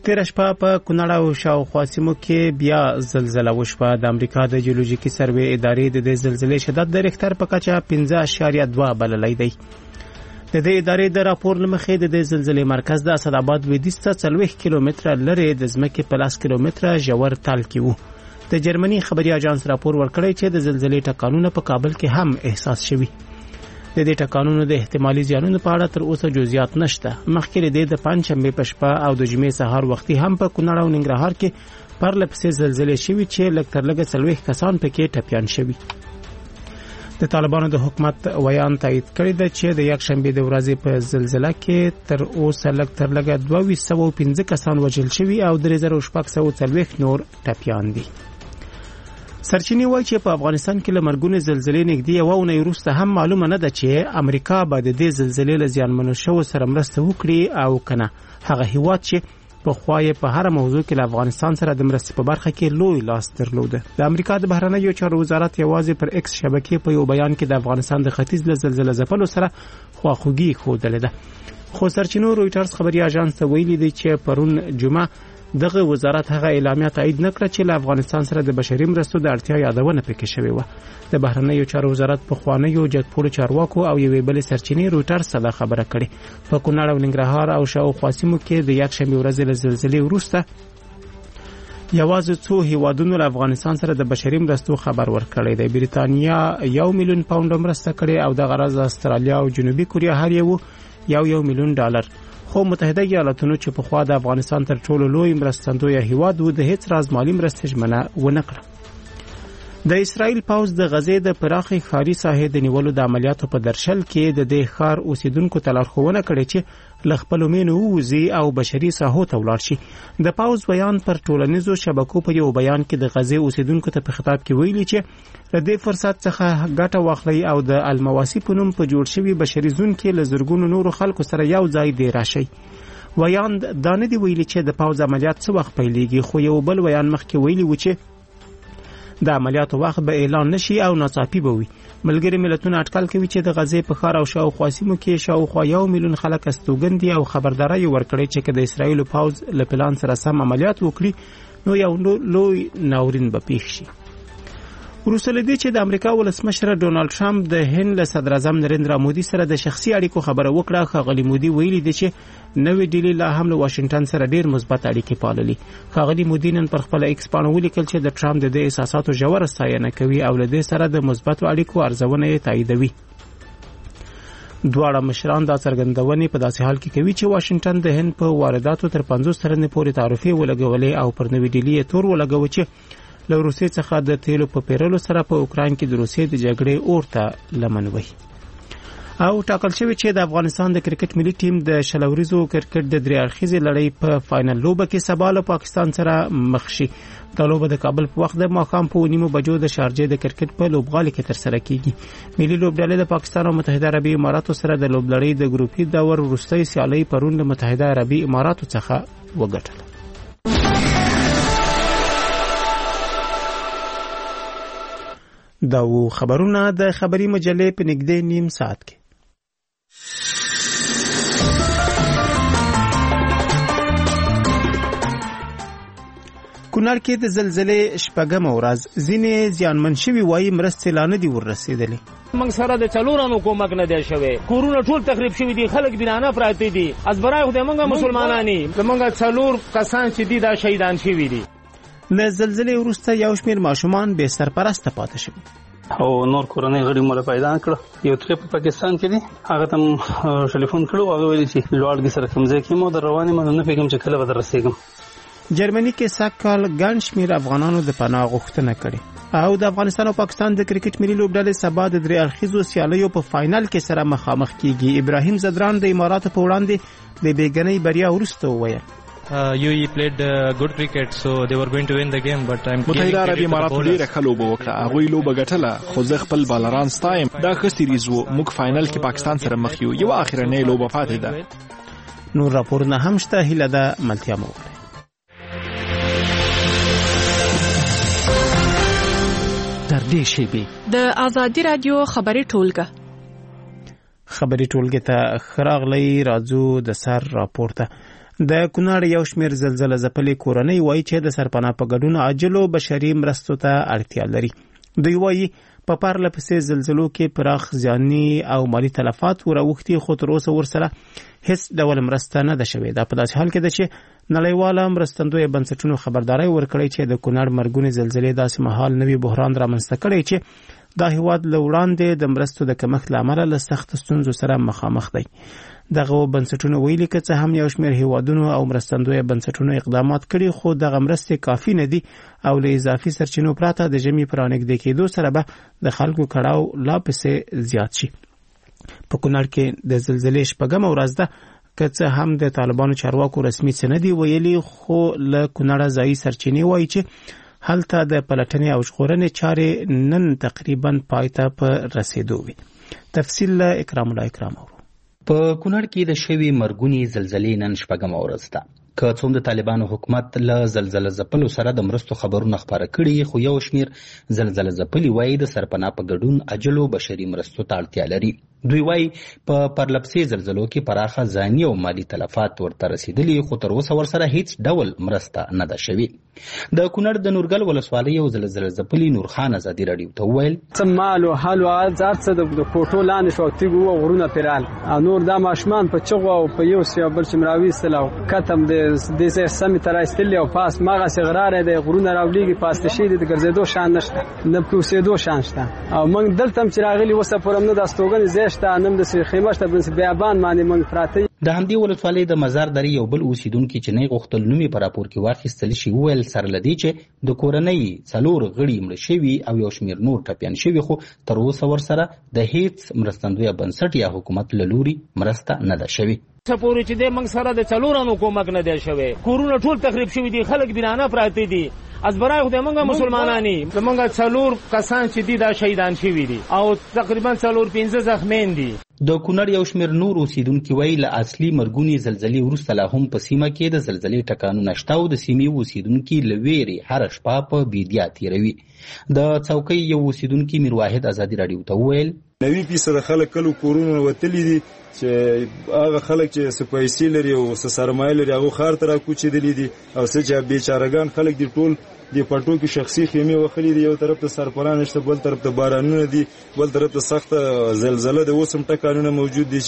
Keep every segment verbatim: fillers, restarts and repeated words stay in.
تیر شپه په کونړ او شاوخوا سیمو کې بیا زلزله وشوه. د امریکا د جیولوژیکي سروې ادارې د دې زلزلې شدت د ریختر په کچه پنځه اعشاریه دوه بللی دی. د دې ادارې د راپور له مخې د دې زلزلې مرکز د اسداباد لویدیځ څخه څلوېښت کیلومتره لرې د ځمکې په لس کیلومتره ژور تل کې و. د جرمني خبري اژانس راپور ورکړی چې د زلزلې ټکانونه په کابل کې هم احساس شوي. د دې ټکانونو د احتمالي زیانونو په اړه تر اوسه جزئیات نشته. مخکې د دې د پنځشنبې په شپه او د جمعې سهار وختي هم په کونړ او ننګرهار کې پرله پسې زلزلې شوي چې لږ تر لږه څلوېښت کسان پکې ټپیان شوي. د طالبانو د حکومت ویان تایید کړی دی چې د یکشنبې د ورځې په زلزلہ کې تر اوسه لږ تر لږه دوه سوه او پنځه کسان وژل شوي او درې زره شپږ سوه څلوېښت نور ټپیان دي. سرچینې وایي چې په افغانستان کې له مرګونې زلزلې نږدې یوه اونۍ وروسته هم معلومه نه ده چې امریکا به د دې زلزلې له زیانمنو شوو سره مرسته وکړي او کنه. هغه هیواد چې پخوا یې په هره موضوع کې له افغانستان سره د مرستې په برخه کې لوی لاس درلوده. د امریکا د بهرنیو چارو وزارت یوازې پر ایکس شبکې په یو بیان کې د افغانستان د ختیځ له زلزله ځپلو سره خواخوږي ښودلې ده. خو سرچینو رویټرز خبري اژانس ته ویلي دی چې پرون جمعه دغه وزارت هغه اعلامیه تایید نکړه چې له افغانستان سره د بشري مرستو د اړتیا یادونه پکې شوې و. د بهرنیو چارو وزارت په خوانیو جګپوړو چارواکو او یوې بلې سرچینې رویټرز ته خبره کړې. په کونړ او ننګرهار او شاوخوا سیمو کې د یکشنبې ورځې له زلزلې وروسته یوازې څو هیوادونو له افغانستان سره د بشري مرستو خبر ورکړی دی. بریتانیا یو میلیون پاونډ مرسته کړې او د غرض استرالیا او جنوبي کوریا هر یو یو یو میلیون ډالر. خو متحده ایالاتونو چې په خوا د افغانستان تر ټولو لوی مرستندوی هیواد و د هیڅ راز مالی مرستې ژمنه ونه کړه. د اسرائیل پوځ د غزې د پراخې ښاري ساحې د نیولو د عملیاتو په درشل کې د دې ښار اوسیدونکو ته لارښوونه کړې چې له خپلو مینو ووځي او بشري ساحو ته ولاړ شي. د پوځ بیان پر ټولنیزو شبکو په یو بیان کې د غزې اوسیدونکو ته په خطاب کې ویلي چې له دې فرصت څخه ګټه واخلئ او د المواسی په نوم په جوړ شوي بشري زون کې له زرګونو نورو خلکو سره یو ځای دی راشئ. ویان دا نه دی ویلي چې د پوځ عملیات څه وخت پیلېږي، خو یو بل ویان مخکې ویلي و چې د عملیاتو وخت به اعلان نشي او ناڅاپي به وي. ملګري ملتونه اټکل کوي چې د غزې په ښار او شاوخوا سیمو کې شاوخوا یو میلیون خلک استوګن دي او خبرداری ورکړي چې که د اسرائیل پوځ له پلان سره سم عملیات وکړي نو یو لوی ناورین به پیښ شي. وروسته له دې چې د امریکا ولسمشر ډونالد ټرمپ د هند له صدر اعظم نریندرا مودي سره د شخصي اړیکو خبره وکړه، ښاغلي مودي ویلي دی چې نوې ډیلي لا هم له واشنگټن سره ډیر مثبت اړیکې پاللي. ښاغلي مودي نن پر خپل ایکس پاڼه ولیکل چې د ټرمپ د دې احساساتو ژوره ستاینه کوي او له دې سره د مثبتو اړیکو ارزونه یې تاییدوي. دواړه مشران دا څرګندونې په داسې حال کې کوي چې واشنگټن د هند په وارداتو تر پنځوس سلنې پورې تعرفې ولګولې او پر نوې ډیلي یې تور ولګوي چې له روسیې څخه د تیلو په پیرلو سره په اوکراین کې د روسیې د جګړې اور ته لمن وهي. او ټاکل شوی چې د افغانستان د کرکټ ملي ټیم د شلوریزو کرکټ د درې اړخیزې لړۍ په فائنل لوبه کې سبا له پاکستان سره مخ شي. دا لوبه د کابل په وخت د ماښام په نیمو بجو د شارجې د کرکټ په لوبغالي کې ترسره کیږي. ملي لوبډلې د پاکستان او متحده عربي اماراتو سره د لوبلړۍ د ګروپي دور وروستۍ سیالۍ پرون د متحده عربي اماراتو څخه وګټله. دا و خبرونه د خبري مجلې په نږدې نیم ساعت کې. کونړ کې د زلزلې شپږمه ورځ ځینې زیانمن شوي وایي مرستې لا نه دي ورسېدلې. موږ سره د څلورانو کومک نه دی شوی، کورونه ټول تخریب شوي دي، خلک بینانه پراته دي. از برای خدای موږ مسلمانان یو، موږ څلور کسان چې دي دا شهیدان شوي دي. له زلزلې وروسته یو شمېر ماشومان بې سرپرسته پاتې شوي او نور کورنۍ غړي مله پیدا کړ. یو تر په پاکستان کې دي، هغه تم ټلیفون کړو، هغه ویل چې لوړ سره کومځای کې مو در روانې مې نه پیګم چې کله به در رسېږم. جرمني کې سږکال ګڼ شمېر افغانانو د پناه غوښتنه کړې او د افغانستان او پاکستان د کرکټ ملي لوبډلې سبا د درې اړخیزو سیالیو په فائنل کې سره مخامخ کیږي. ابراهیم زدران د اماراتو په وړاندې د بیګنۍ بریا وروسته وویل Uh, U A E played uh, good cricket, so they were going to win the game, but I'm متحده عربي اماراتو ډیره ښه لوبه وکړه، هغوی لوبه ګټله، خو زه خپل بالران ستایم. دا ښه سیریز و، موږ فائنل کې پاکستان سره مخ یو، یو اخرنۍ لوبه پاتې ده. نور راپورونه هم شته، هیله ده ملتیا مو وکړئ. تر دې شیبې د آزادي رادیو خبري ټولګه خبري ټولګه ته خراغلی راځو د سر راپورته. د کونړ یو شمېر زلزله ځپلې کورنۍ وایي چې د سرپناه په ګډون عاجلو بشري مرستو ته اړتیا لري. دوی وایي په پرله پسې زلزلو کې پراخ زیاني او مالي تلفات وراوښتي، خو تر اوسه ورسره هیڅ ډول مرسته نه ده شوې. دا په داسې حال کې ده چې نړیواله مرستندویه بنسټونو خبرداری ورکړی چې د کونړ مرګونې زلزلې داسې مهال نوي بحران رامنځته کړی چې دا هیواد له وړاندې د مرستو د کمښت له امله له سختو ستونزو سره مخامخ دی. دغه بنسټونو ویلي که څه هم یو شمېر هیوادونو او مرستندویه بنسټونو اقدامات کړي، خو دغه مرستې کافي نه دي او له اضافي سرچینو پرته د ژمي په رانږدې کېدو سره به د خلکو کړاو لا پسې زیات شي. په کونړ کې د زلزلې شپږمه ورځ ده. که څه هم د طالبانو چارواکو رسمي څه نه دي ویلي، خو له کونړه ځایي سرچینې وایي چې هلته د پلټنې او ژغورنې چارې نن تقریبا پای ته په رسیدو وي. تفصیل له اکرام الله اکرام اورو. په کونړ کې د شوي مرګونې زلزلې نن شپږمه ورځ ده. که څوم د طالبانو حکومت له زلزله ځپلو سره د مرستو خبرونه خپاره کړي، خو یو شمېر زلزله ځپلي وایي د سرپناه په ګډون عاجلو بشري مرستو ته اړتیا لري. دوی وایي په پرلپسې زلزلو کې پراخه ځاني او مالي تلفات ورته رسیدلي، خو تر اوسه ورسره هیڅ ډول مرسته نه ده شوې. د کونړ د نورګل ولسوالۍ یو زلزله ځپلي نورخان ازادي راډیو ته وویل څه مال او حال او هر څه د کوټو لاندې شو، تیږو او غرونه پرال او نور دا ماشومان په چغو او په یو سی بل چې مراويستل او کتم د دې سمې تر ایستل او پاس ماغه سغراره د غرونه راولېږي پاس شي د ګرځېدو شان نشته، نه پوسېدو شان شته. او موږ دلته چې راغلي وسه پرم نه د استوګن زیشته نن د خیمشته بنس بیابان باندې موږ پراته. د همدې ولسوالۍ د مزار درې یو بل اوسیدونکي چې نه غوښتل نوم یې په راپور کې واخیستل شي وویل سره له دې چې د کورنۍ څلور غړي مړه شوي او یو شمېر نور ټپیان شوي، خو تر اوسه ورسره د هیڅ مرستندویه بنسټ یا حکومت له لوري مرسته نه ده شوې. سپوري چې د موږ سره د څلورانو کومک نه دی شوی، کورونه ټول تخریب شوي دي، خلک بنانه پراته دي. از برای خدای موږ مسلمانانی موږ څلور کسان چې دي دا شهیدان شوي دي او تقریبا څلور پنځه زخمیان دي. د کونړ یو شمېر نور اوسیدونکي وایي له اصلي مرګونې زلزلې وروسته لا هم په سیمه کې د زلزلې ټکانونه شته او د سیمې اوسیدونکي له ویرې هره شپه په بیدیا تېروي. د څوکۍ یو اوسیدونکي میر واحد ازادي راډیو ته وویل نوي فیصده خلک کلو کورونه وتلي دي چې هغه خلک چې څه پیسې لري او څه سرمایه لري هغه ښار ته راکوچېدلي دي او څه چې بیچارهګان خلک دي ټول د پټو کې شخصي خیمې وخلي دي. یو طرف ته سرپناه نشته، بل طرف ته بارانونه دي، بل طرف ته سخته زلزله د اوس هم ټکانونه موجود دي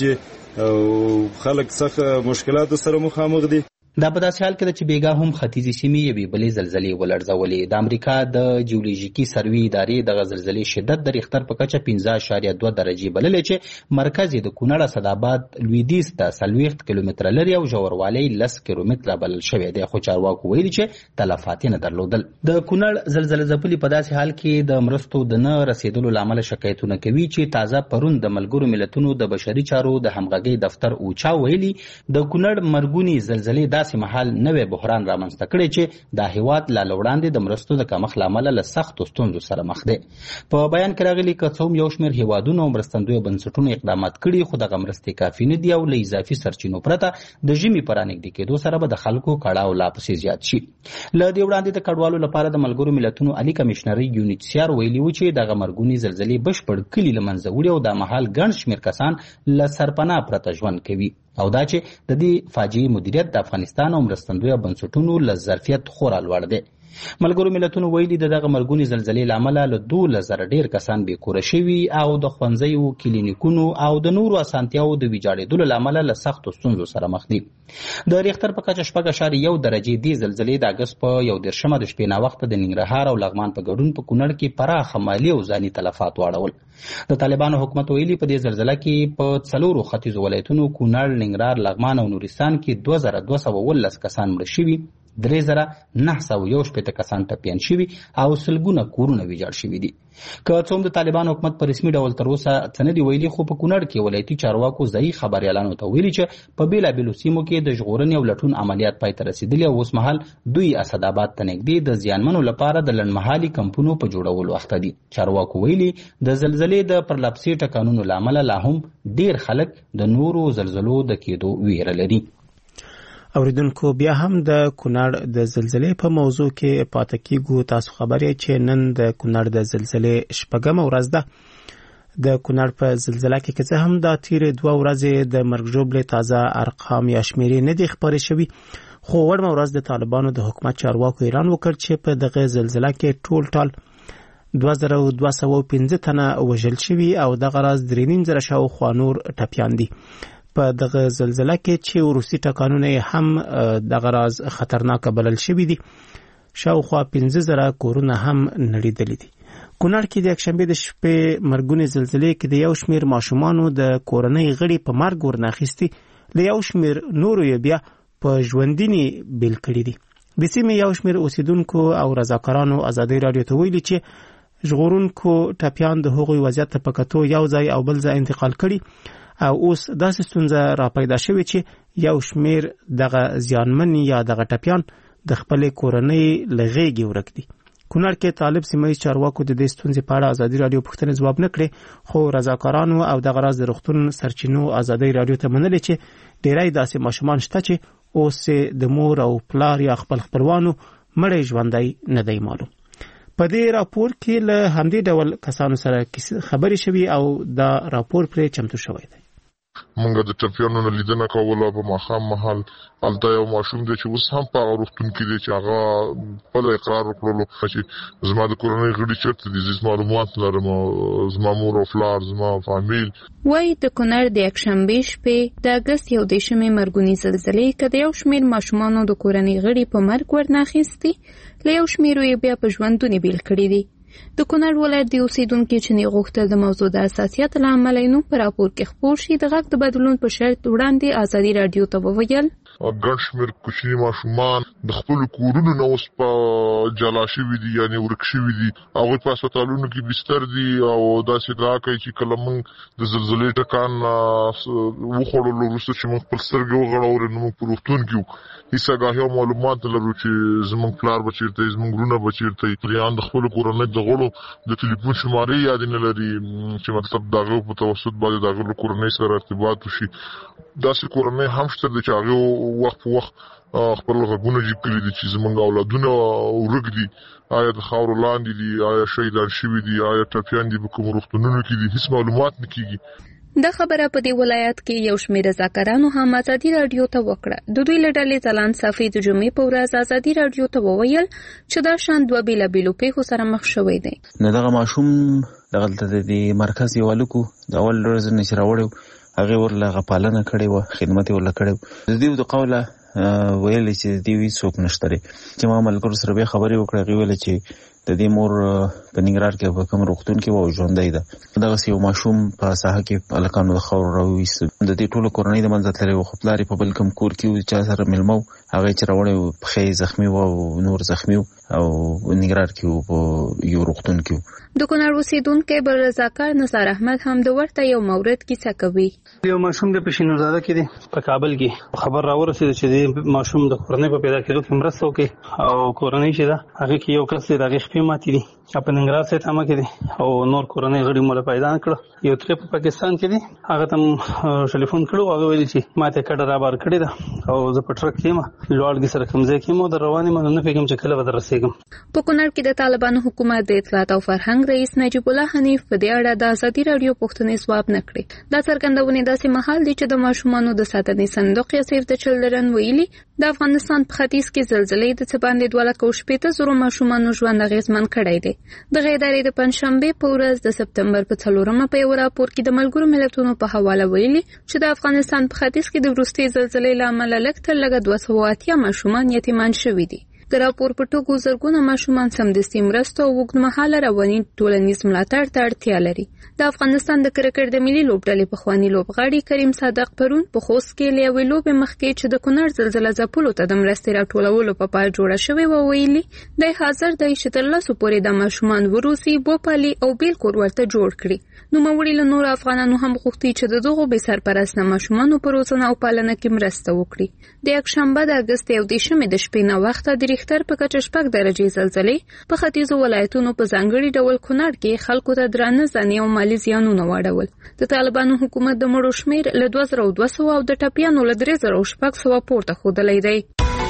چې خلک سخت مشکلاتو سره مخامخ دي. دا په داسې حال کې ده چې بیګا هم ختیځې سیمې یوې بلې زلزلې ولړزولې. د امریکا د جیولوژیکي سروې ادارې دغه زلزلې شدت د ریختر په کچه پنځه اعشاریه دوه درجې بللې چې مرکز یې د کونړ اسداباد لویدیځ ته څلوېښت کیلومتره لرې او ژوروالی لس کیلومتره بلل شوی دی، خو چارواکو ویلي چې تلفات یې نه درلودل. د کونړ زلزله ځپلي په داسې حال کې د مرستو د نه رسیدلو له امله شکایتونه کوي چې تازه پرون د ملګرو ملتونو د بشري چارو د همغږۍ دفتر اوچا ویلي د کونړ مرګونې زلزلې محل نوې بحران رامنځته کړي چې دا هیواد لا وړاندې د مرستو د کمښت له امله له سختو ستونزو سره مخ دی. په بیان کې راغلي که څه هم یو شمېر هیوادونو او مرستندویه بنسټونو اقدامات کړي، خو دغه مرستې کافي نه دي او له اضافي سرچینو پرته د ژمي په رانږدې کېدو سره به د خلکو کړاو لا پسې زیات شي. له دې وړاندې د کډوالو لپاره د ملګرو ملتونو عالي کمشنري یونیسیار ویلي و چې دغه مرګونې زلزلې بشپړ کلي له منځه وړي او دا مهال ګڼ شمېر کسان له سرپناه پرته ژوند کوي او دا چې د دې فاجعې مدیریت د افغانستان او مرستندویه بنسټونو له ظرفیت خورا لوړ دی. ملګرو ملتونو ویلي د دغه مرګونې زلزلې له امله له دولس زره ډېر کسان بېکوره شوي او د ښوونځیو، کلینیکونو او د نورو اسانتیاوو د ویجاړېدلو له امله له سختو ستونزو سره مخ دي. د ریختر په کچه شپږ اعشاریه یو درجې دې زلزلې د اګست په یو دېرشمه د شپې ناوخته د ننګرهار او لغمان په ګډون په کونړ کې پراخه مالي او ځاني تلفات واړول. د طالبانو حکومت ویلي په دې زلزله کې په څلورو ختیځو ولایتونو کونړ، ننګرهار، لغمان او نورستان کې دوه زره دوه سوه اوولس کسان مړه شوي، درې زره نه سوه یو شپېته کسان ټپیان شوي او سلګونه کورونه ویجاړ شوي دي. که څه هم د طالبانو حکومت په رسمي ډول تر اوسه څه نه دي ویلي، خو په کونړ کې ولایتي چارواکو ځایي خبریالانو ته ویلي چې په بېلابېلو سیمو کې د ژغورنې او لټون عملیات پای ته رسېدلي او اوس مهال دوی اسداباد ته نږدې د زیانمنو لپاره د لنډمهالي کمپونو په جوړولو اخته دي. چارواکو ویلي د زلزلې د پرلپسې ټکانونو له امله لا هم ډېر خلک د نورو زلزلو د کېدو ویره لري. اوریدونکو بیا هم د کونړ د زلزلې په موضوع کې پاتې کیږو. تاسو خبرې چې نن د کونړ د زلزلې شپږمه ورځ ده. د کونړ په زلزلہ کې که څه هم د تیرې دوه ورځې د مرګ ژوبلې تازه ارقام یا شمیرې نه دي خپرې شوي، خو وړمه ورځ د طالبانو د حکومت چارواکو اعلان وکړ چې په دغه زلزلہ کې ټول ټال دوه زره دوه سوه پنځه تنه وژل شوي او دغه راز درې نیم زره شاوخوا نور ټپیان دي. په دغه زلزلہ کې چې وروستي ټکانونه هم دغه راز خطرناک بلل شوي دي، شاوخوا پنځه زره کورونه هم نړېدلي دي. کونړ کې د یکشنبې د شپې مرګونې زلزلې کې د یو شمېر ماشومانو د کورنۍ غړي په مرګ ورناخیستي، له یو شمېر نورو یې بیا په ژوندینې بیل کړي دي. د سیمې یو شمېر اوسیدونکو او رضاکارانو ازادۍ راډیو ته ویلي چې ژغورونکو ټپیان د هغوی وضعیت ته په کتو یو ځای او بل ځای انتقال کړي او اوس داسې ستونزه را پیدا شوې چې یو شمېر دغه زیانمن یا دغه ټپیان د خپلې کورنۍ له غېږې ورک دي. کونړ کې طالب سیمه‌ییز چارواکو د دې ستونزې په اړه ازادي راډیو پوښتنې ځواب نه کړې، خو رضاکارانو او دغه راز د روغتون سرچینو ازادي راډیو ته منلې چې ډېری داسې ماشومان شته چې اوس د مور او پلار یا خپل خپلوانو مړی ژوندی نه دی معلوم. په دې راپور کې له همدې ډول کسانو سره خبرې شوي او دا راپور پرې چمتو شوی دی. مونږ د ټپیانو نه لیدنه کوله په ماښام مهال. هلته یو ماشوم دی چې اوس هم په هغه روغتون کې دی چې هغه خپل اقرار وکړلو چې زما د کورنۍ غړي چېرته دي، زه معلومات لرم، زما مور او پلار، زما فامیل. وایي د کونړ د یکشنبې شپې د اګست یو دېرشمې مرګونې زلزلې که د یو شمېر ماشومانو د کورنۍ غړي په مرګ ورناخیستي، له یو شمېرو یې بیا په ژوندونې بیل کړي دي. د کونړ ولایت د اوسیدونکو چې نه غوښتل د موضوع د حساسیت له امله یې نوم په راپور کې خپور شي، د غږ د بدلون په شرط وړاندې ازادي راډیو ته وویل ګڼ شمېر کوچني ماشومان د خپلو کورونو نه اوس په جلا شوي دي، یعنې ورک شوي دي. هغوی په هسپتالونو کې بستر دي او داسې ادعا کوي چې کله موږ د زلزلې ټکان وخوړلو وروسته چې موږ خپل سترګې وغړولې نو موږ په روغتون کې وو. هېڅ آګاهي او معلومات نه لرو چې زموږ پلار به چېرته وي، زموږ وروڼه به چېرته وي. پریان د خپلو کورنۍ د غړو د ټلیفون شمارې یادې نه لري چې مطلب د هغو په توسط باندې د هغو له کورنۍ سره ارتباط وشي. داسې کورنۍ هم شته دي چې هغې وخت په وخت خپل غږونه جیب کړي دي چې زموږ اولادونه ورک دي، آیا د خاورو لاندې دي، آیا شهیدان شوي دي، آیا ټپیان دي په کومو روغتونونو کې دي، هېڅ معلومات نه کېږي. دا خبره په دې ولایت کې یو شمېر رضاکارانو هم ازادي راډیو ته وکړه. د دوی له ډلې ځلان صافي د جمعې په ورځ ازادي راډیو ته وویل چې دا شان دوه بېلابېلو پیښو سره مخ شوی دی. نو دغه ماشوم دغلته د مرکز یو هلک د اول ورځې نه چې راوړی و، هغې ورله هغه پالنه کړې وه، خدمت یې ورله کړی و. د دوی د قوله ویلی چې د دوی هېڅوک نشته دی. چې ما ملګرو سره بیا خبرې وکړې، هغې ویله چې د دې مور په ننګرهار کې په کوم روغتون کې وه او ژوندی ده. دغسې یو ماشوم په ساحه کې هلکانو د خاورو راوویسته. د دې ټولو کورنۍ د منځه تللی و، خو پلار یې په بل کوم کور کې و چا سره مېلمه و. هغه چې راوړی و پښې یې زخمي وه او نور زخمي و او ننګرهار کې و، په یو روغتون کې و. د کونړ اوسېدونکی بل رضاکار نثار احمد هم د ورته یو مورد کیسه کوي. یو ماشوم د پېشینورزاده کې دی په کابل کې خبر راورسېده چې د ماشوم د کورنۍ په پیدا کېدو کې مرسته وکړي او کورنۍ چې ده هغې کې یو کس دی د هغې شپې ماتې دي په ننګرهار سایټ هامه کې دی او نور کورنۍ غړي مو له پیدا نه کړه. یو ترې په پاکستان کې دی، هغه ته م ټلیفون کړو، هغه ویلي چې ما ته کډه رابار کړې ده او زه په ټرک کې یم، لوړګي سره کوم ځای کې یم او در روان یم، نه پوهېږم چې کله به در رسېږم. په کونړ کې د طالبانو حکومت د اطلاعات او فرهنګ رئیس نجیب الله حنیف په دې اړه د ازادي راډیو پوښتنې ځواب نه کړې. دا څرګندونې داسې مهال دی چې د ماشومانو د ساتنې صندوق یا سیف د چلډرن ویلي د افغانستان په ختیځ کې زلزلې د څه باندې دوه لکه شپېته زرو ماشومانو ژوند اغېزمن کړی دی. دغه ادارې د پنجشنبې په ورځ د سپتمبر په څلورمه په یو راپور کې د ملګرو ملتونو په حواله ویلي چې د افغانستان په ختیځ کې د وروستۍ زلزلې له امله لږ تر لږه دوه سوه اتیا ماشومان یتیمان شوي دي. د راپور په ټوکو زرګونه ماشومان سمدستي مرستو او اوږدمهاله رواني ټولنیز ملاتړ ته اړتیا لري. د افغانستان د کرکټ د ملي لوبډلې پخواني لوبغاړي کریم صادق پرون په خوست کې له یوې لوبې مخکې چې د کونړ زلزله ځپلو ته د مرستې راټولولو په پای جوړه شوې وه ویلي دی حاضر دی چې تر لسو پورې د ماشومان وروسي وپالي او بیل کور ورته جوړ کړي. نوموړي له نورو افغانانو هم غوښتي چې د دغو بې سرپرسته ماشومانو په روزنه او پالنه کې مرسته وکړي. د یکشنبه د اګست یو دېرشمې د شپې ناوخته د ریختر په کچه شپږ درجې زلزلې په ختیځو ولایتونو په ځانګړي ډول کونړ کې خلکو ته درانه ځاني او مالي زیانونه واړول. د طالبانو حکومت د مړو شمېر له دوه زره دوه سوه او د ټپیانو له درې زره شپږ سوه پورته ښودلی دی.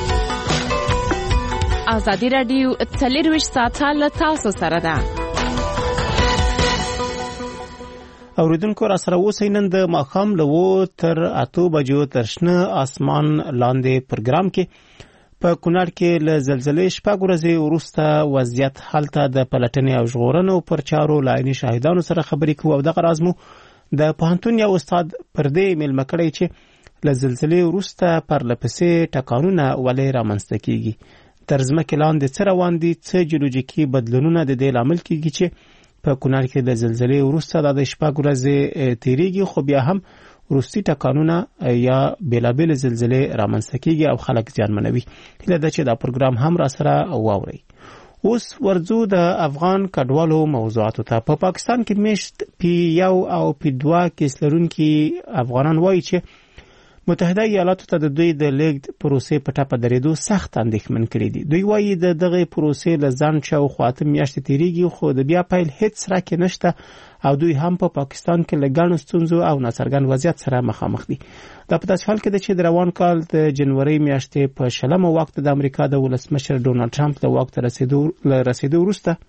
ازادي راډیو څلېرویشت ساعته له تاسو سره ده. اوریدونکو را سره اوسئ. نن د ماښام له اوو تر اتو بجو تر شنه اسمان لاندې پروګرام کې په کونړ کې له زلزلې شپږ ورځې وروسته وضعیت هلته د پلټنې او ژغورنو پر چارو له عیني شاهدانو سره خبرې کوو او دغه راز مو د پوهنتون یو استاد پر دې میلمه کړی چې له زلزلې وروسته پرلپسې ټکانونه ولې رامنځته کیږي، تر ځمکې لاندې څه روان دي، څه جیولوژیکي بدلونونه د دې لامل کیږي چې په کونړ کې د زلزلې وروسته د شپږ ورځې تیریږي، خو بیا هم وروستي ټکانونه یا بیلابیل زلزلې رامنځته کیږي او خلک زیانمنوي. هیله ده چې دا پروګرام هم را سره واورئ. اوس ورځو د افغان کډوالو موضوعاتو ته. په پاکستان کې میشت پی یو او پی دوه کیس لرونکي افغانان وایي چې متحده ایالاتو ته د دوی د لیږد پروسې په ټپه درېدو سخت اندېښمن کړي دي. دوی وایي د دغه پروسې له ځنډ شاوخوا اته میاشتې تیریږي، خو د بیا پیل هیڅ څرک نشته او دوی هم په پاکستان کې له ګڼو ستونزو او ناڅرګند وضعیت سره مخامخ دي. دا په داسې حال کې ده چې د روان کال د جنوري میاشتې په شلمه وخت د امریکا د ولسمشر ډونالډ ټرمپ د واک ته رسېدو وروسته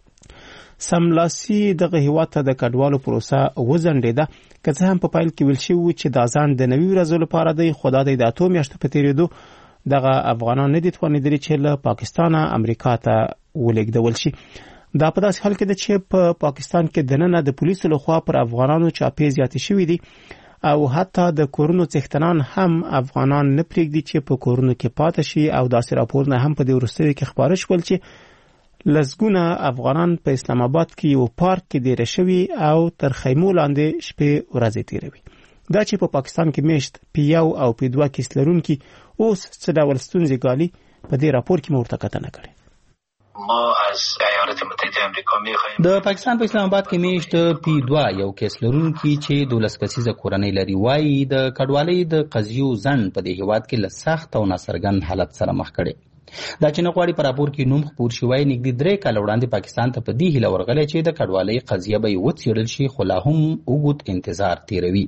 سملاسي دغه هیواد ته د کډوالو پروسه وځنډېده. که څه هم په پیل کې ویل شوي چې دا ځنډ د نوي ورځو لپاره دی، خو دا د اتو میاشتو په تېرېدو دغه افغانان نه دي توانېدلي چې له پاکستانه امریکا ته ولېږدول شي. دا په داسې حال کې ده چې په پا پاکستان کې دننه د پولیسو لخوا پر افغانانو چاپې زیاتې شوي دي او حتی د کورونو څښتنان هم افغانان نه پرېږدي چې په کورونو کې پاتې شي او داسې راپورونه هم په دې وروستیو کې خپاره شول چې لسګونه افغانان په اسلام آباد کې یو پارک کې دیره شوي او تر خیمو لاندې شپې ورځې تیروي. دا چې په پاکستان کې میشت پی یو او پی دوه کیس لرونکي اوس څه ډول ستونزې ګالي، په دې راپور کې مو ورته کتنه کړې. ما از ایالات متحده آمریکا می‌خوایم د پاکستان په اسلام آباد کې میشت پی دوه یو کیس لرونکي چې دولس کسیزه کورنۍ لري وایي د کډوالۍ د قضیو ځنډ په دې هیواد کې له سخت او ناڅرګند حالت سره مخ کړي. دا چې نه غواړي په راپور کې نوم خپور شوی نږدې درې کاله وړاندې پاکستان ته په دې هیله ورغلی چې د کډوالۍ قضیه به یې وڅېړل شي، خو لا هم اوږد انتظار تیروي.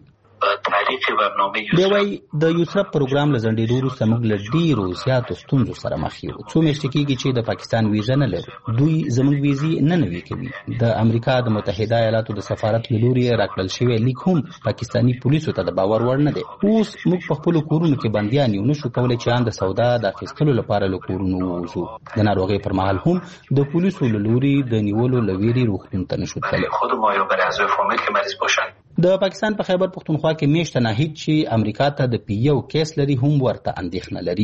دی وایي د یوسرف پروګرام له ځنډېدو وروسته موږ له ډېرو زیاتو ستونزو سره مخ یو. څو میاشتې کېږي چې د پاکستان ویزه نه لرو، دوی زموږ ویزې نه نوي کوي. د امریکا د متحده ایالاتو د سفارت له لوري راکړل شوی لیک هم پاکستاني پولیسو ته د باور وړ نه دی. اوس موږ په خپلو کورونو کې بندیان یو، نشو کولی چې ان د سودا د اخیستلو لپاره له کورونو ووځو. د ناروغۍ پر مهال هم د پولیسو له لوري د نیولو له ویرې روغتون ته نشو تللی. د پاکستان په خیبر پختونخوا کې میشت ناهید چې امریکا ته د پی یو کیس لري هم ورته اندېښنه لري.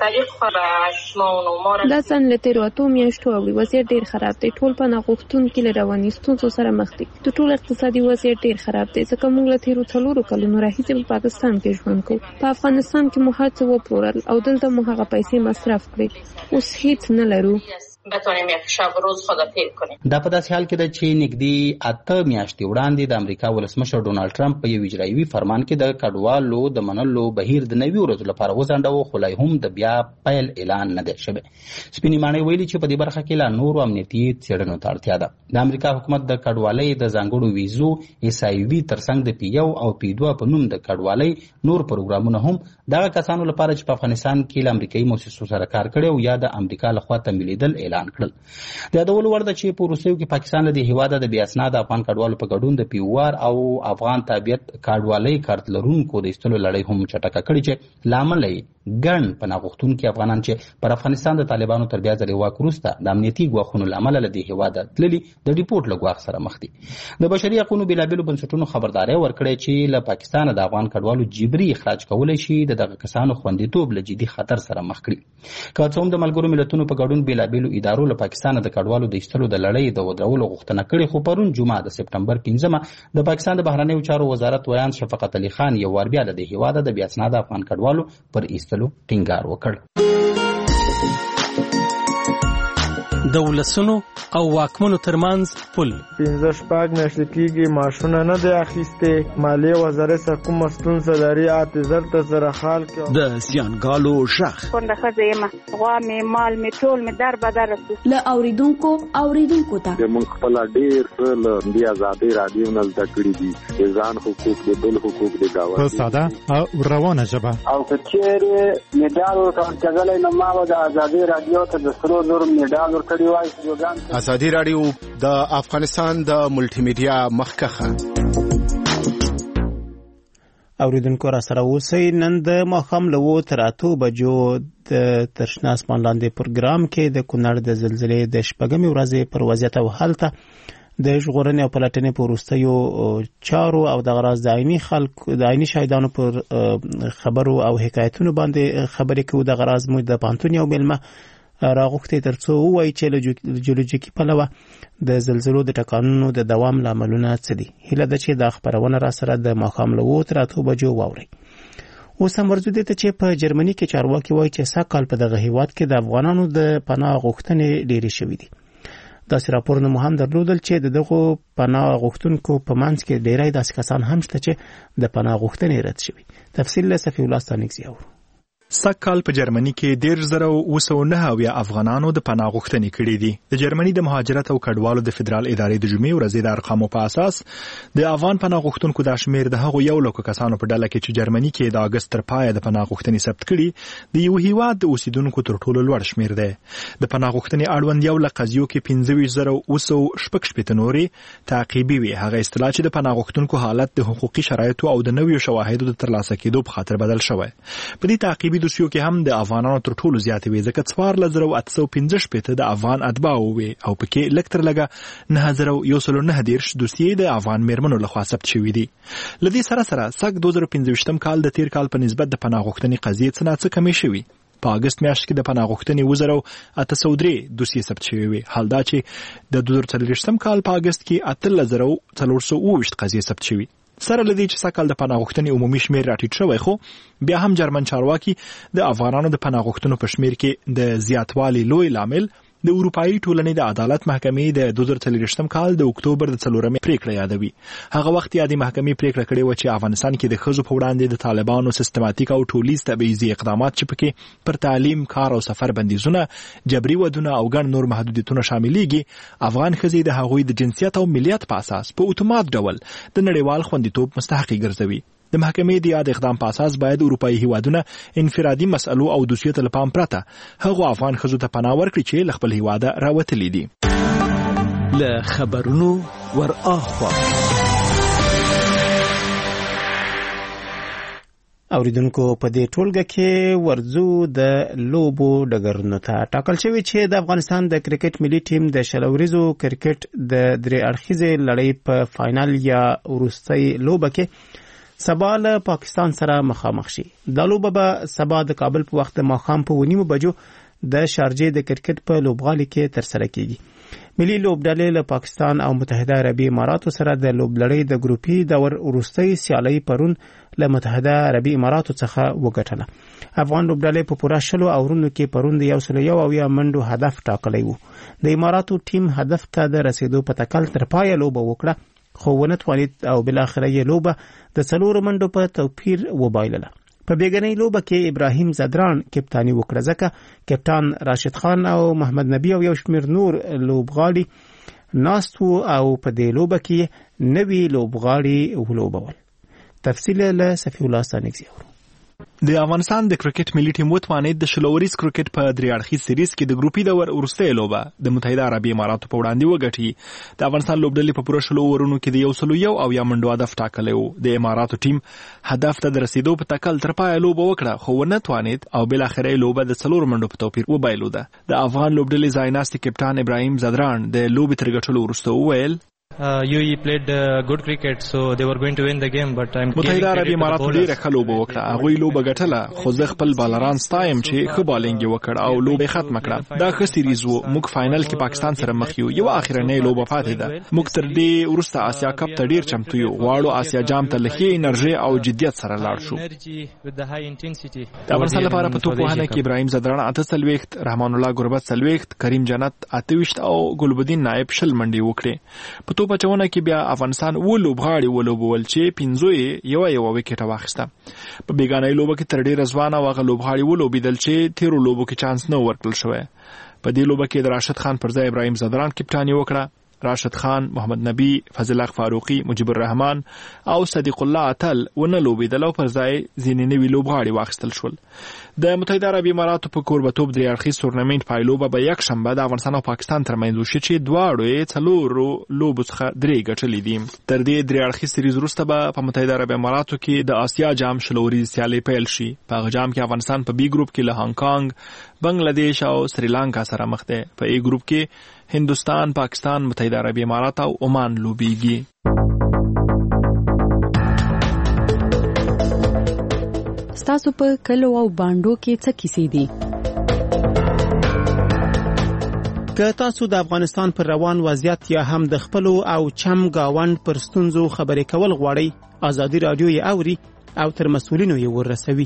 دا ځان له تیرو اتو میاشتو اوړي وضعیت ډېر خراب دی. ټول په ناغوښتونکي له رواني ستونزو سره مخ دي. د ټول اقتصادي وضعیت ډېر خراب دی ځکه موږ له تیرو څلورو کلونو راهیسې په پاکستان کې ژوند کوو. په افغانستان کې مو هر څه وپلورل او دلته مو هغه پیسې مصرف کړې. اوس هیڅ نه لرو. بتونیم یک شب روز خدافظی کنیم. دا په داسې حال کې ده چې نږدې اته میاشتې وړاندې د امریکا ولسمشر ډونالډ ټرمپ په یو اجرایوي فرمان کې د کډوالو د منلو بهیر د نوي ورځو لپاره وځنډاوه، خو لا هم د بیا پیل اعلان نه دی شوی. سپینې ماڼۍ ویلي چې په دې برخه کې لا نورو امنیتي څېړنو ته اړتیا ده. د امریکا حکومت د کډوالۍ د ځانګړو ویزو ایس آی وي ترڅنګ د پی یو او پی دوه په نوم د کډوالۍ نور پروګرامونه هم دغه کسانو لپاره چې په افغانستان کې له امریکایي مؤسسو سره کار کړی او یا د امریکا لخوا تمویلېدل اعلان کړل. د یادولو وړ ده چې په وروستیو کې پاکستان له دې هیواده د بې اسناده افغان کډوالو په ګډون د پیوار او افغان تابعیت کډوالۍ کارت لرونکو د ایستلو لړۍ هم چټکه کړې چې له امله یې ګڼ پناه غوښتونکي افغانان چې پر افغانستان د طالبانو تر بیا ځلې واک وروسته د امنیتي ګواښونو له امله له دې هیواده تللي د ریپورټ له ګواښ سره مخ دي. د بشري حقونو بېلابېلو بنسټونو خبرداری ورکړی چې له پاکستانه د افغان کډوالو جبري اخراج کولی شي د دغه کسانو خوندیتوب له جدي خطر سره مخ کړي. که څه هم د ملګرو ملتونو په ګډون بېلابېلو ادارو له پاکستانه د کډوالو د ایستلو د لړۍ د ودرولو غوښتنه کړې، خو پرون جمعه د سپټمبر پنځمه د پاکستان د بهرنیو چارو وزارت ویان شفقت علي خان یو وار بیا له دې هیواده د بې اسناده افغان کډوالو پر ایستلو ټینګار وکړ. د ولسونو او واکمنو ترمنځ پل پنځه شپږ میاشتې کېږي معاشونه نه دی اخیستې. مالیې وزارت سره کومه ستونزه لري اته زر ته سره حال کې د زیانګالو شخ کونډه ښځه یم، غوا مې مال مې ټول مې در بدر رسو له اوریدونکو اوریدونکو ته موږ خپل ډېر څه له دې ازادۍ راډیو نه زده کړي دي، د ځان حقوق د بل حقوق د ګاونډي په ساده او روانه ژبه. او که چېرې مډال ورکول کېدلی نو ما به د ازادۍ راډیو ته د سرو زرو مډال ورکړی نړیوال ویډیوګان. ازادي رادیو د افغانستان د ملټي میډیا مخکخه. اوریدونکو را سره اوسئ. نن د ماښام له اوو تر اتو بجو د ترشنا اسمان لاندې پروګرام کې د کونړ د زلزلې د شپږمې ورځې پر وضعیت او حال ته د ژغورنې او پلټنې په وروستیو چارو او د غراض د عیني خلکو د عیني شاهدانو پر خبرو او حکایتونو باندې خبرې کوو. د غراض مو د پانتون یو ملمه راغوښتي ترڅو وایي چې له جیولوجیکي پلوه د زلزلو د ټکانونو د دوام لاملونه څه دي. هیله ده چې دا خبرونه را سره د ماښام له اوو تر اتو بجو واورئ. اوس هم ورځو دې ته چې په جرمني کې چارواکي وایي چې سږ کال په دغه هیواد کې د افغانانو د پناه غوښتنې ډېرې شوې دي. داسې راپورونه مو هم درلودل چې د دغو پناه غوښتونکو په منځ کې ډېری داسې کسان هم شته چې د پناه غوښتنې رد شوي. تفصیل له صفي الله ستانکزي اورو. سږ کال په جرمني کې ډېر زره اوه سوه نهه اویا افغانانو د پناه غوښتنې کړې دي. د جرمني د مهاجرت او کډوالو د فدرال ادارې د جمعې ورځې د ارقامو په اساس د افغان پناه غوښتونکو دا شمېر د هغو یو لکو کسانو په ډله کې چې جرمني کې د اګست تر پایه د پناه غوښتنې ثبت کړي د یو هیواد د اوسیدونکو تر ټولو لوړ شمېر دی. د پناه غوښتنې اړوند یو له قضیو کې پنځه ویشت زره اوه سوه شپږ شپېته نورې تعقیبي وي. هغه اصطلاح چې د پناه غوښتونکو حالت د حقوقي شرایطو او د نویو شواهدو د ترلاسه کېدو په خاطر بدل شوی. په دې تعقیبي دوسیو کې هم د افغانانو تر ټولو زیاتې وي ځکه څوارلس زره اته سوه پنځه شپېته د افغان اتباعو وي او پکې لږ تر لږه نهه زره یو سل نهه دېرش دوسیې د افغان میرمنو لخوا ثبت شوي دي. له دې سره سره سږ دوه زره پنځه ویشتم کال د تیر کال په نسبت د پناه غوښتنې قضیې څه ناڅه کمې شوي. په اګست میاشت کې د پناه غوښتنې اوه زره اته سوه درې دوسیې ثبت شوي وي. حال دا چې د دوه زره څلوېښتم کال په اګست کې اتلس زره څلور سوه اوه ویشت قضیې ثبت شوي. سره لدی چې سږ کال د پناه غوښتنې عمومي شمېر راټیټ شوی خو بیا هم جرمن چارواکي د افغانانو د پناه غوښتنو په شمېر کې د زیاتوالي لوی لامل د اروپایي ټولنې د عدالت محکمې د دوه زره څلوېښتم کال د اکتوبر د څلورمې پریکړه یادوي. هغه وخت یادې محکمې پریکړه کړې وه چې افغانستان کې د ښځو په وړاندې د طالبانو سیستماتیک او ټولیز تبعیضي اقدامات چې پکې پر تعلیم، کار او سفر بندیزونه، جبري ودونه او ګڼ نور محدودیتونه شاملېږي، افغان ښځې د هغوی د جنسیت او ملیت په اساس په اتومات ډول د نړیوال خوندیتوب مستحقې ګرځوي. د محکمې د یاد اقدام په اساس باید اروپایي هیوادونه انفرادي مسئلو او دوسیو ته له پام پرته هغو افغان ښځو ته پناه ورکړي چې له خپل هیواده راوتلي دي. له خبرونو ور اخوا اوریدونکو په دې ټولګه کې ورځو د لوبو ډګرونو ته ټاکل شوی چې د افغانستان د کرکټ ملي ټیم د شلوريزو کرکټ د درې اړخیزې لړۍ په فائنل یا وروستۍ لوبه کې سبا له پاکستان سره مخامخ شي. دا لوبه به سبا د کابل په وخت ماښام په ونیمو بجو د شارجې د کرکټ په لوبغالي کې ترسره کیږي. ملي لوبډلې له پاکستان او متحده عربي اماراتو سره د لوبلړۍ د ګروپي دور وروستۍ سیالۍ پرون له متحده عربي اماراتو څخه وګټله. افغان لوبډلې په پوره شلو اورونو کې پرون د یو سل یو اویا منډو هدف ټاکلی وو. د اماراتو ټیم هدف ته د رسیدو په تکل تر پایه لوبه وکړه خو ونه توانید او بل اخره یې لوبه د څلورو منډو په توپیر وبایلله. په بیګنۍ لوبه کې ابراهیم زدران کپتانی وکړه ځکه کپتان راشد خان او محمد نبی او یو شمېر نور لوبغاړي ناست وو او په دې لوبه کې نوي لوبغاړي ولوبول. تفصیل له صفي الله ستانکزي اورو. د افغانستان د کرکټ ملي ټیم وتوانید د شلوریز کرکټ په درې اړخیز سیریز کې د ګروپي دور وروستۍ لوبه د متحده عربي اماراتو په وړاندې وګټي. د افغانستان لوبډلې په پوره شلو اورونو کې د یو سل یو اویا منډو هدف ټاکلی و. د اماراتو ټیم هدف ته د رسیدو په تکل تر پایه لوبه وکړه خو ونه توانید او بالاخره لوبه د څلور منډو په توپیر وبایلوده. د افغان لوبډلې ځایناستي کپتان ابراهیم زدران د لوبې تر ګټلو وروسته وویل Uh, U A E played uh, good cricket, so they were going to win the game, but I'm متحده عربي اماراتو ډیره ښه لوبه وکړه. هغوی لوبه ګټله خو زه خپل بالران ستایم چې ښه بالینګ یې وکړ او لوبه ختمه کړه. دا ښه سیریز و. موږ فائنل کې پاکستان سره مخ یو. یو اخرنۍ لوبه پاتې ده. موږ تر دې وروسته آسیا کپ ته ډیر چمتو یو. غواړو آسیا جام ته له ښې انرژي او جدیت سره لاړ شو. د افغانستان لپاره په توپ وهنه کې ابراهیم زدران اته څلوېښت، رحمان الله ګربت څلوېښت، کریم جنت اته ویشت او ګلبدین نایب شل منډې وکړې. په توپ اچونه کې بیا افغانستان و لوبغاړي ولوبول چې پنځو یې یو یو وکټه واخیسته. په بیګانۍ لوبه کې تر ډیره ځوانه هغه لوبغاړي ولوبېدل چې تیرو لوبو کې چانس نه ورکړل شوی. په دې لوبه کې د راشد خان پر ځای ابراهیم زدران کپتاني وکړه. راشد خان، محمد نبی، فضل حق فاروقي، مجيب الرحمن او صدیق الله اتل ونه لوبېدل او پر ځای ځینې نوي لوبغاړي واخیستل شول. د متحده عرب اماراتو په کوربتوب درې اړخیز تورنمنټ پایلوبه به یک شنبه د افغانستان او پاکستان ترمنځ وشي چې دواړو یې څلورو لوبو څخه درې ګټلې دي. تر دې درې اړخیز سریز وروسته به په متحده عرب اماراتو کې د آسیا جام شل ورځې سیالۍ پیل شي. په هغه جام کې افغانستان په بي ګروپ کې له هانګ کانګ، بنگلاديش او سریلانکا سره مخ دی. په ای ګروپ کې هندوستان، پاکستان، متحده عرب امارات او عمان لوبېږي. ستاسو په کلو او باندو کې څه کیسې دي؟ که تاسو د افغانستان پر روان وضعیت یا هم د خپلو او چم گاوند پر ستونزو خبرې کول غواړئ، ازادي رادیو یې اوري او تر مسؤلینو یې ورسوي.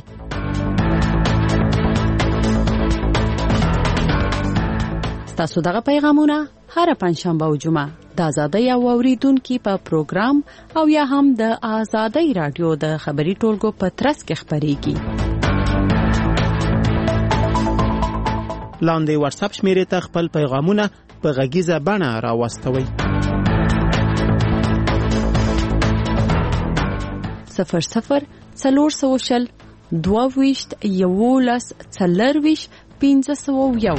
ستاسو دغه پیغامونه هر پنځشنبه او جمعه د آزادۍ او اوریدونکو په پروګرام او یا هم د آزادۍ رادیو د خبري ټولګو په ترڅ کې خبريږي. لاندې واتس اپ شمیرې ته خپل پیغامونه په غږیزه بڼه راوستوئ. صفر صفر څلور سوه شل دوه ویشت یولس څلرویشت پنځه سوه یو.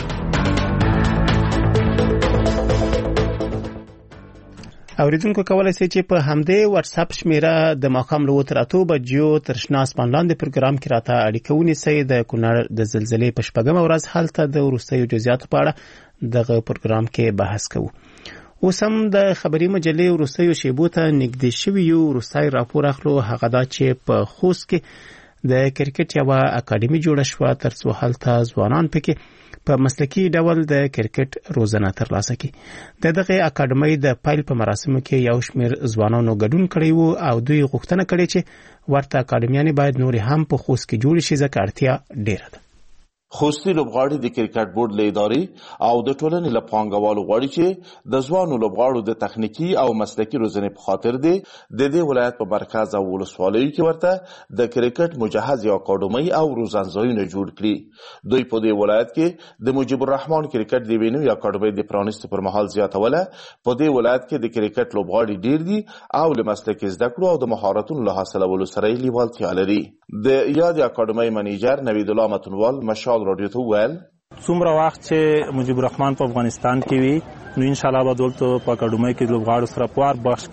اوریدونکو کولای شي چې په همدې واتس اپ شمیره د ماښام له اوه اتو بجو تر شنه اسمان لاندې پروګرام کې راته اړیکه ونیسئ. د کونړ د زلزلې په شپږمه ورځ هلته د وروستیو جزئیاتو په اړه دغه پروګرام کې بحث کوو. اوس هم د خبري مجلې وروستیو شیبو ته نږدې شوي یو. وروستی راپور اخلو هغه دا چې په خوست کې د کرکټ یوه اکاډمي جوړه شوه تر څو هلته ځوانان پکې په مسلکي ډول د کرکټ روزنه ترلاسه کړي. د دغه اکاډمۍ د پیل په مراسمو کې یو شمېر ځوانانو ګډون کړی وو او دوی غوښتنه کړې چې ورته اکاډمیانې باید نورې هم په خوست کې جوړې شي ځکه اړتیا ډېره ده. خوستي لوبغاړي د کرکټ بورډ له ادارې او د ټولنې له پانګوالو غواړي چې د ځوانو لوبغاړو د تخنیکی او مسلکي روزنې په خاطر دی د دې ولایت په مرکز او ولسوالیو کې ورته د کرکټ مجهز یا اکاډمۍ او روزنځایونه جوړ کړي. دوی په دې ولایت کې د مجيب الرحمن کرکټ د وینو یا اکاډمۍ د پرانیستو پر مهال زیاتوله. په دې ولایت کې د کرکټ لوبغاړي ډیر دي او له مسلکي زده کړو او د مهارتونو له حاصلولو سره یې لیوالتیا لري. د یاد اکاډمۍ منیجر نوید الله متنوال مشال رادیو ته وویل څومره وخت چې مجيب الرحمن په افغانستان کې وي نو ان شاء الله به دلته په اکاډمۍ کې لوبغاړو سره په هر بخش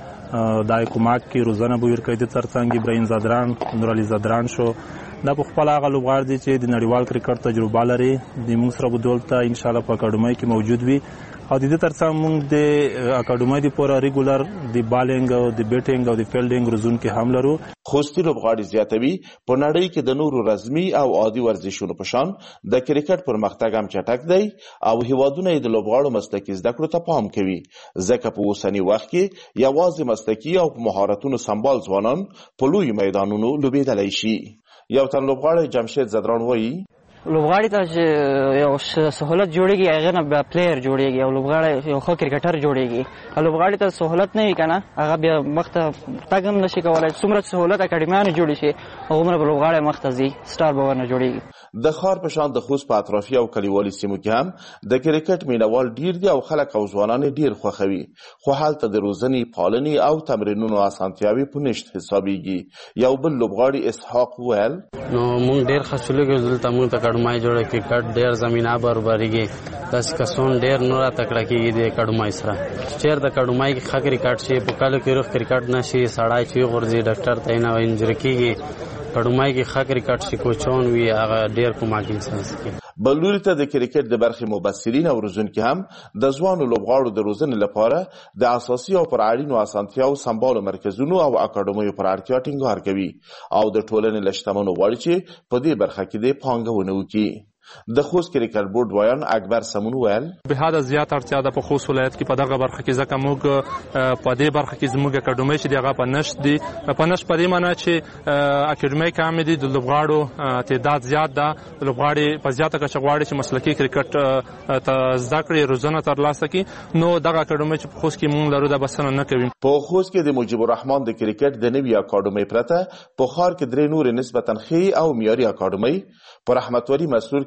کې د کومک کې روزنه به ورکوي. د ترڅنګ ابراهیم زادران، نور علي زادران شو دا په خپل هغه لوبغاړي دي چې د نړیوال کرکټ تجربه لري. د موږ سره به دلته ان شاء الله په اکاډمۍ کې موجود وي او د دې ترڅنګ موږ د اکاډمۍ د پوره ریګولر د بالینګ او د بیټینګ او د فیلډینګ روزون کې هم لرو. خوستي لوبغاړي زیاتوي په نړۍ کې د نورو رسمي او عادي ورزشونو په شان د کرکټ پرمختګ هم چټک دی او هیوادونه یې د لوبغاړو مسلکي زده کړو ته پام کوي ځکه په اوسني وخت کې یوازې مسلکي او مهارتونو سمبال ځوانان په لوی میدانونو لوبېدلی شي. یو تن لوبغاړی جمشید زدران وایي لوبغاړي ته چې یو سہولت جوړیږي هغه نه بیا پلیئر جوړیږي او لوبغاړی یو ښه کرکټر جوړیږي. لوبغاړي ته سہولت نه وي کنه هغه بیا مخته تګ هم نشي کولای. څومره سہولت اکاډمیانو جوړ شي هغومره به لوبغاړی مخته ځي سټار به ورنه جوړیږي. د ښار په شان د خوست په اطرافي او کلیوالي سیمو کې هم د کرکټ مینوال ډیر دي او خلک او ځوانان ډیر خوښوي خو هلته د روزنې پالنې او تمرینونو اسانتیاوې په نشت حسابېږي. یو بل لوبغاړي اسحاق وویل نو مونږ ډیر خوشاله دلته مونږ ته اکاډمۍ جوړه کرکټ ډیر زمينه برابرېږي. داسې کسان ډیر نور تکړه کېږي د اکاډمۍ سره چیر د اکاډمۍ کې ښه کرکټ شي په کال کې روغ کرکټ نشي سړی چې غورځي ډاکټر ته نه انجری کېږي. اکاډمۍ کې ښه کرکټ شي کوچون وي هغه ډیر کومک انسان کوي. بل لوري ته د کرکټ د برخې مبصرین او روزونکي هم د ځوانو لوبغاړو د روزنې لپاره د اساسي او پر اړینو اسانتیاو سمبالو مرکزونو او اکاډمیو پر اړتیا ټینګار کوي او د ټولنې له شتمنو غواړي چې په دې برخه کې د پانګونه وکړي. د خوست کرکټ بورډ وایان اکبر سمون ویل به حد زیات اړتیا ده په خوست ولایت کې په دغه برخه کې ځکه موږ په دې برخه کې زموږ اکاډمۍ چې دغه په نشت دي په نشت په دې معنی چې اکاډمۍ کم دي د لوبغاړو تعداد زیات ده. لوبغاړي په زیاته کچه غواړي چې مسلکي کرکټ ته زده کړي روزنه ترلاسه کړي نو دغه اکاډمۍ چې په خوست کې موږ لرو د بسنه نه کوي. په خوست کې د مجيب الرحمن د کرکټ د نوي اکاډمۍ پرته په ښار کې درې نور نسبتا ښې او معیاري اکاډمۍ په رحمت ولی مسرور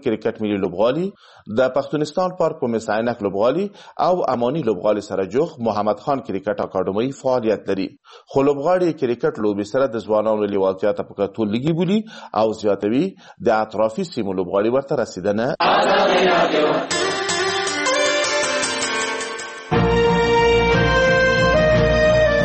کرکټ ملي لوبغالي د پښتونستان پارک په مس عینک لوبغالي او اماني لوبغالي سره جوخ محمد خان کرکټ اکاډمي فعالیت لري. خو لوبغاړي کرکټ لوبي سره د ځوانانو لیوالتیا ته په کتو لګي بولي او زیاتوي د اطرافي سیمو لوبغاړي ورته رسیدنه.